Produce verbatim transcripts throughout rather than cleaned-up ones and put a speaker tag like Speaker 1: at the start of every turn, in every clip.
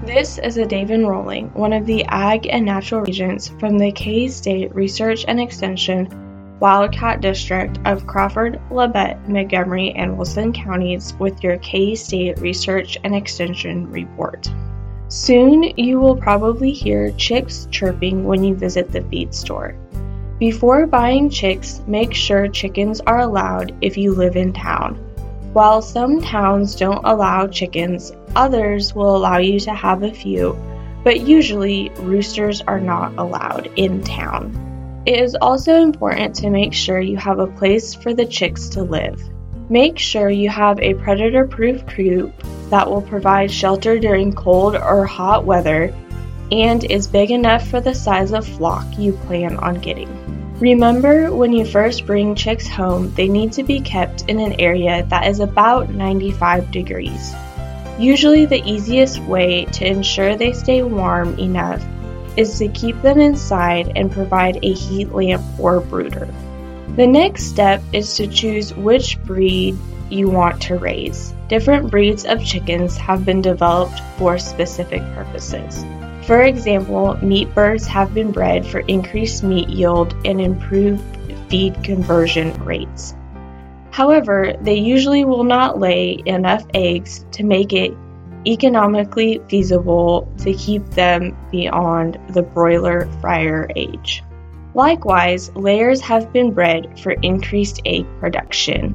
Speaker 1: This is a David Rolling, one of the Ag and Natural Agents from the K-State Research and Extension Wildcat District of Crawford, Labette, Montgomery, and Wilson counties with your K-State Research and Extension report. Soon you will probably hear chicks chirping when you visit the feed store. Before buying chicks, make sure chickens are allowed if you live in town. While some towns don't allow chickens, others will allow you to have a few, but usually roosters are not allowed in town. It is also important to make sure you have a place for the chicks to live. Make sure you have a predator-proof coop that will provide shelter during cold or hot weather and is big enough for the size of flock you plan on getting. Remember, when you first bring chicks home, they need to be kept in an area that is about ninety-five degrees. Usually the easiest way to ensure they stay warm enough is to keep them inside and provide a heat lamp or brooder. The next step is to choose which breed you want to raise. Different breeds of chickens have been developed for specific purposes. For example, meat birds have been bred for increased meat yield and improved feed conversion rates. However, they usually will not lay enough eggs to make it economically feasible to keep them beyond the broiler fryer age. Likewise, layers have been bred for increased egg production,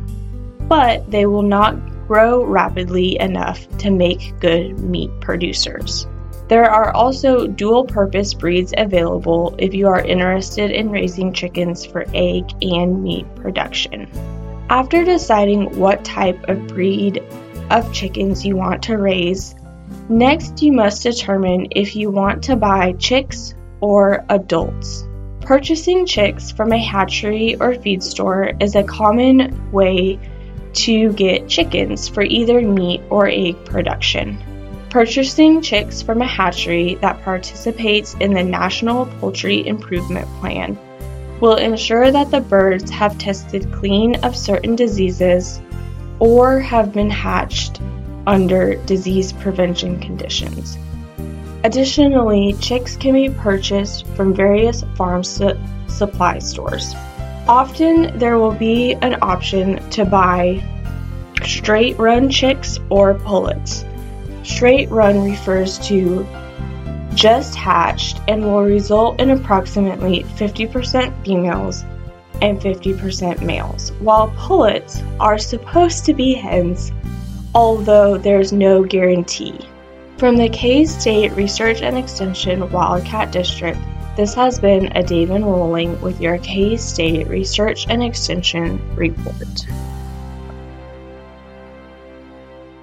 Speaker 1: but they will not grow rapidly enough to make good meat producers. There are also dual-purpose breeds available if you are interested in raising chickens for egg and meat production. After deciding what type of breed of chickens you want to raise, next you must determine if you want to buy chicks or adults. Purchasing chicks from a hatchery or feed store is a common way to get chickens for either meat or egg production. Purchasing chicks from a hatchery that participates in the National Poultry Improvement Plan will ensure that the birds have tested clean of certain diseases or have been hatched under disease prevention conditions. Additionally, chicks can be purchased from various farm su- supply stores. Often there will be an option to buy straight run chicks or pullets. Straight run refers to just hatched and will result in approximately fifty percent females and fifty percent males, while pullets are supposed to be hens, although there's no guarantee. From the K-State Research and Extension Wildcat District, this has been a David Rolling with your K-State Research and Extension report.